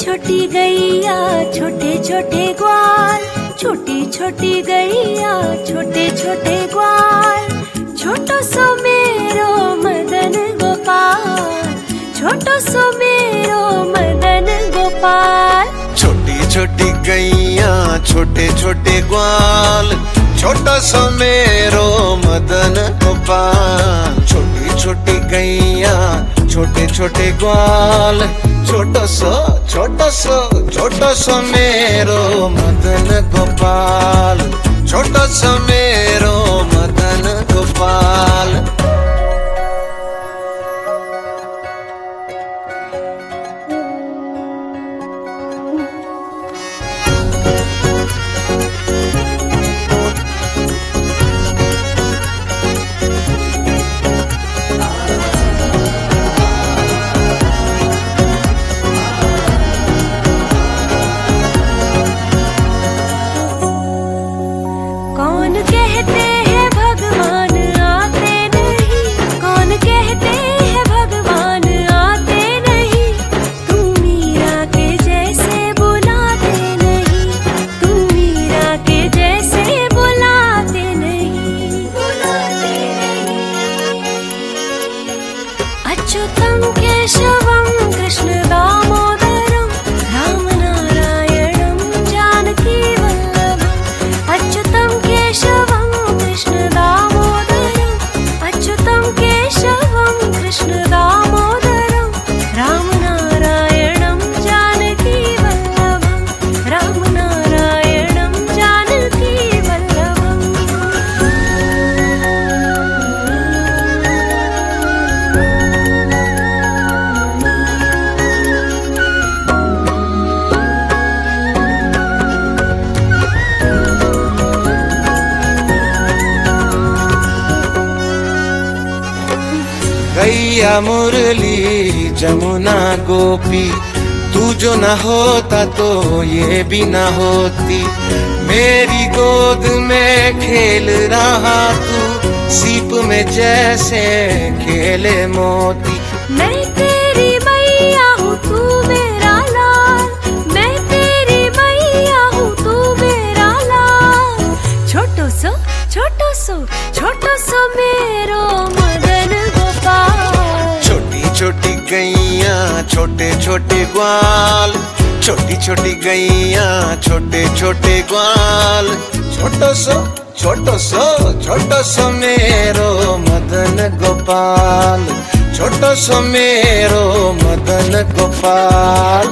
छोटी गैया छोटे छोटे ग्वाल, छोटी छोटी गैया छोटे छोटे ग्वाल, छोटो सो मेरो मदन गोपाल, छोटो सो मेरो मदन गोपाल। छोटी छोटी गैया छोटे छोटे ग्वाल, छोटा सा मेरो मदन गोपाल। छोटी छोटी गैया छोटे छोटे ग्वाल, छोटा सा मेरो मदन गोपाल, छोटा सा मेरो मदन गोपाल। कौन कहते हैं भगवान आते नहीं, कौन कहते हैं भगवान आते नहीं, तुम मीरा के जैसे बुलाते नहीं, तुम मीरा के जैसे बुलाते नहीं, बुलाते नहीं। अच्युतम केशवम कृष्ण दामोदरम राम नारायणम जानकी वल्लभम। अच्युतम केशवम कृष्ण दामोदरम, अच्युतम केशवम कृष्ण दामोदरम राम नारायणम जानकी वल्लभम, राम नारायणम जानकी वल्लभम। गैया मुरली जमुना गोपी, तू जो न होता तो ये भी न होती। मेरी गोद में खेल रहा तू, सीप में जैसे खेले मोती। मैं तेरी मैया हूँ तू मेरा लाल, मैं तेरी मैया हूँ तू मेरा लाल। छोटो सो मेरो मदन गोपाल। छोटी छोटी गैया छोटे छोटे ग्वाल, छोटी छोटी गैया छोटे छोटे ग्वाल, छोटो सो मेरो मदन गोपाल, छोटो सो मेरो मदन गोपाल।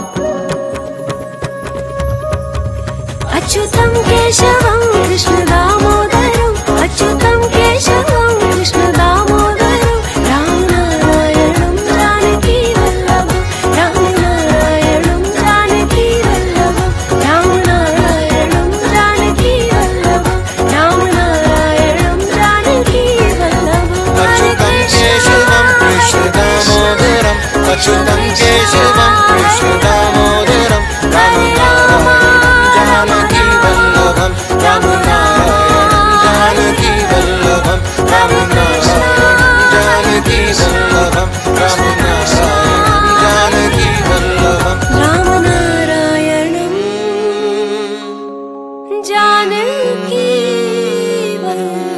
अच्युतम केशवम कृष्ण दामोदरम, अच्युतम केशवम कृष्ण दामोदरम राम नारायणम जानकी वल्लभम, राम नारायणम जानकी वल्लभम, राम नारायणम जानकी वल्लभम, राम नारायणम जानकी वल्लभम। अच्युतम केशवम कृष्ण दामोदरम, अच्युतम केशवम कृष्ण दामोदरम राम नारायणम जानकी वल्लभम, राम नारायणम जानकी वल्लभम, राम नारायणम जानकी वल्लभम, राम नारायणम जानकी वल्लभम, राम नारायणम जानकी वल्लभम।